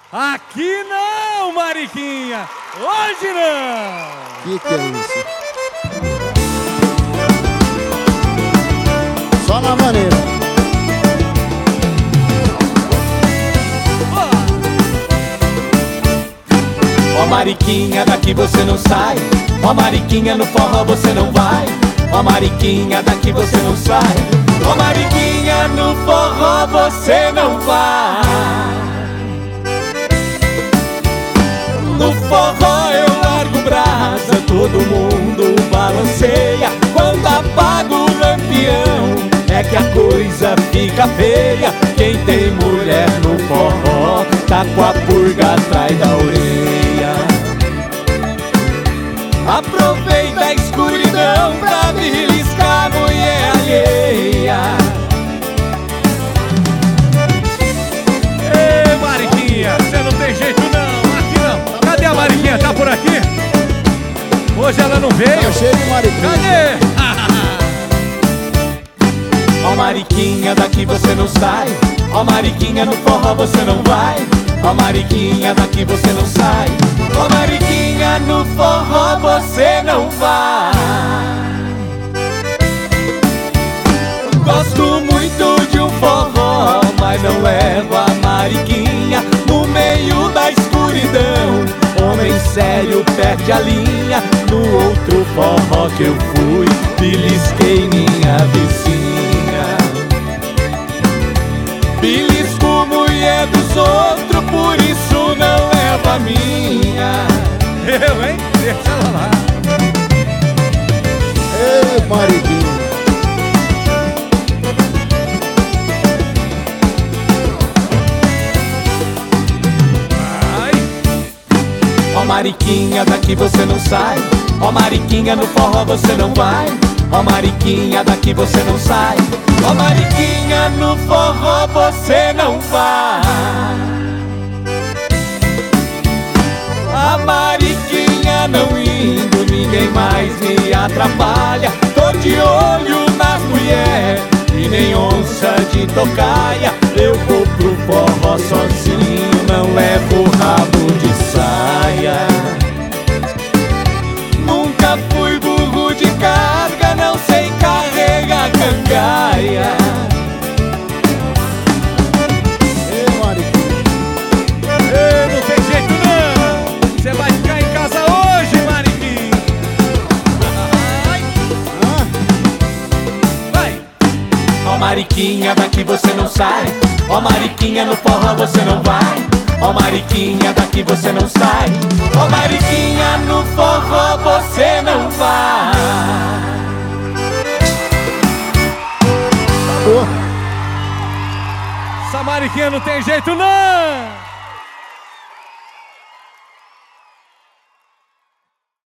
Aqui não, Mariquinha! Hoje não! Que é isso? Só na maneira. Ó Mariquinha, daqui você não sai. Ó Mariquinha, no forró você não vai. Ó Mariquinha, daqui você não sai. Ó Mariquinha, no forró você não vai. No forró eu largo brasa, todo mundo balanceia. Quando apago o lampião, é que a coisa fica feia. Quem tem mulher no forró tá com a purga atrás da orelha. Aproveita a escuridão pra beliscar a mulher alheia. Ei, Mariquinha, você não tem jeito não, aqui não. Cadê a Mariquinha? Tá por aqui? Hoje ela não veio. Tá cheio de Mariquinha. Cadê? Ó Mariquinha, daqui você não sai. Ó Mariquinha, no forró você não vai. Ó Mariquinha, daqui você não sai. Ó Mariquinha, no forró você não vai. Gosto muito de um forró, mas não levo a Mariquinha. No meio da escuridão, homem sério perde a linha. No outro forró que eu fui, belisquei minha vizinha. Belisco mulher dos outros, por isso não leva a minha. Eu, hein? Deixa ela lá. Ei, Mariquinha. Ó Mariquinha, daqui você não sai. Ó Mariquinha, no forró você não vai. Ó Mariquinha, daqui você não sai. Ó Mariquinha, no forró você não vai. A Mariquinha não indo, ninguém mais me atrapalha. Tô de olho nas mulheres e nem onça de tocaia. Eu vou pro forró sozinho, não levo rabo de saia. Nunca fui burro de carga, não sei carregar cangaia. Ei, Mariquinha. Ei, não tem jeito não. Você vai ficar em casa hoje, Mariquinha. Vai. Ó Mariquinha, daqui você não sai. Ó Mariquinha, no forró você não vai. Ó Mariquinha, daqui você não sai. Ó Mariquinha, no forró você não vai. Acabou. Essa Mariquinha não tem jeito não.